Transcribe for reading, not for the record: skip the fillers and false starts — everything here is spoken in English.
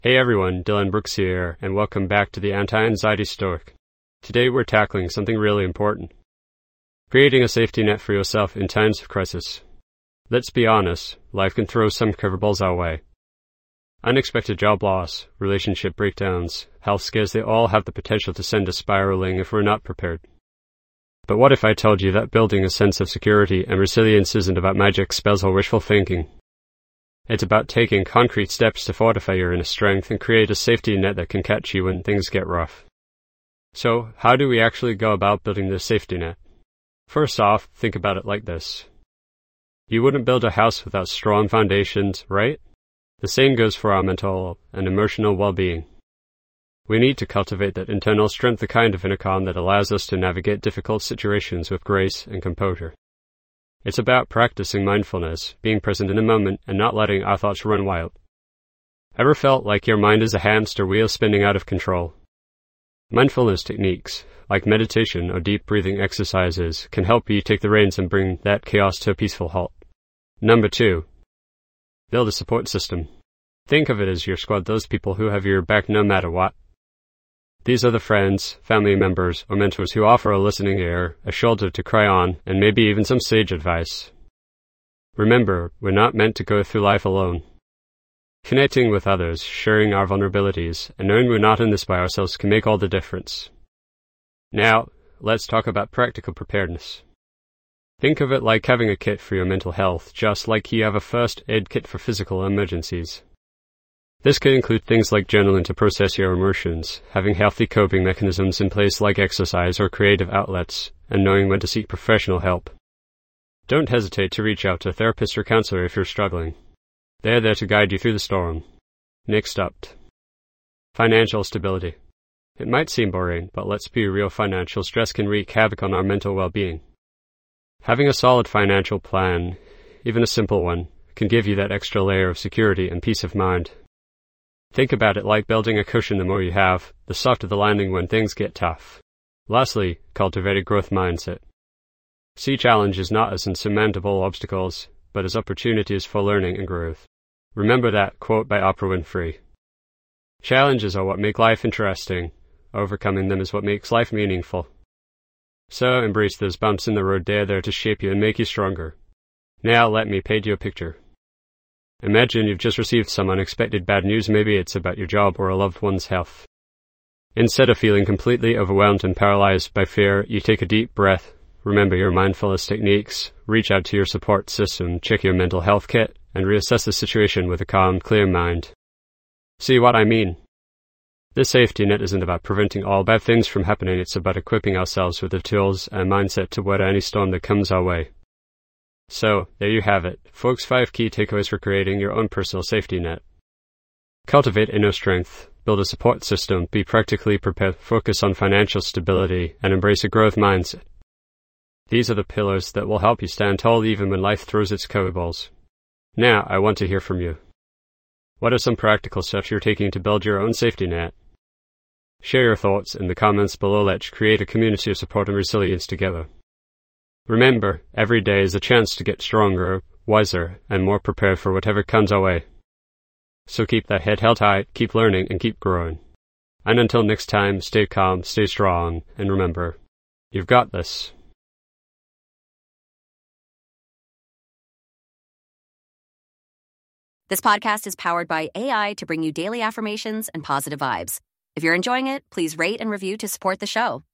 Hey everyone, Dylan Brooks here, and welcome back to the Anti-Anxiety Stoic. Today we're tackling something really important. Creating a safety net for yourself in times of crisis. Let's be honest, life can throw some curveballs our way. Unexpected job loss, relationship breakdowns, health scares, they all have the potential to send us spiraling if we're not prepared. But what if I told you that building a sense of security and resilience isn't about magic spells or wishful thinking? It's about taking concrete steps to fortify your inner strength and create a safety net that can catch you when things get rough. So, how do we actually go about building this safety net? First off, think about it like this. You wouldn't build a house without strong foundations, right? The same goes for our mental and emotional well-being. We need to cultivate that internal strength, the kind of inner calm that allows us to navigate difficult situations with grace and composure. It's about practicing mindfulness, being present in the moment, and not letting our thoughts run wild. Ever felt like your mind is a hamster wheel spinning out of control? Mindfulness techniques, like meditation or deep breathing exercises, can help you take the reins and bring that chaos to a peaceful halt. Number 2. Build a support system. Think of it as your squad, those people who have your back no matter what. These are the friends, family members, or mentors who offer a listening ear, a shoulder to cry on, and maybe even some sage advice. Remember, we're not meant to go through life alone. Connecting with others, sharing our vulnerabilities, and knowing we're not in this by ourselves can make all the difference. Now, let's talk about practical preparedness. Think of it like having a kit for your mental health, just like you have a first aid kit for physical emergencies. This could include things like journaling to process your emotions, having healthy coping mechanisms in place like exercise or creative outlets, and knowing when to seek professional help. Don't hesitate to reach out to a therapist or counselor if you're struggling. They're there to guide you through the storm. Next up, financial stability. It might seem boring, but let's be real, financial stress can wreak havoc on our mental well-being. Having a solid financial plan, even a simple one, can give you that extra layer of security and peace of mind. Think about it like building a cushion. The more you have, the softer the landing when things get tough. Lastly, cultivate a growth mindset. See challenges not as insurmountable obstacles, but as opportunities for learning and growth. Remember that quote by Oprah Winfrey. Challenges are what make life interesting. Overcoming them is what makes life meaningful. So embrace those bumps in the road. They're there to shape you and make you stronger. Now let me paint you a picture. Imagine you've just received some unexpected bad news. Maybe it's about your job or a loved one's health. Instead of feeling completely overwhelmed and paralyzed by fear, you take a deep breath, remember your mindfulness techniques, reach out to your support system, check your mental health kit, and reassess the situation with a calm, clear mind. See what I mean? This safety net isn't about preventing all bad things from happening. It's about equipping ourselves with the tools and mindset to weather any storm that comes our way. So, there you have it, folks. 5 key takeaways for creating your own personal safety net. Cultivate inner strength, build a support system, be practically prepared, focus on financial stability, and embrace a growth mindset. These are the pillars that will help you stand tall even when life throws its curveballs. Now, I want to hear from you. What are some practical steps you're taking to build your own safety net? Share your thoughts in the comments below. Let's create a community of support and resilience together. Remember, every day is a chance to get stronger, wiser, and more prepared for whatever comes our way. So keep that head held high, keep learning, and keep growing. And until next time, stay calm, stay strong, and remember, you've got this. This podcast is powered by AI to bring you daily affirmations and positive vibes. If you're enjoying it, please rate and review to support the show.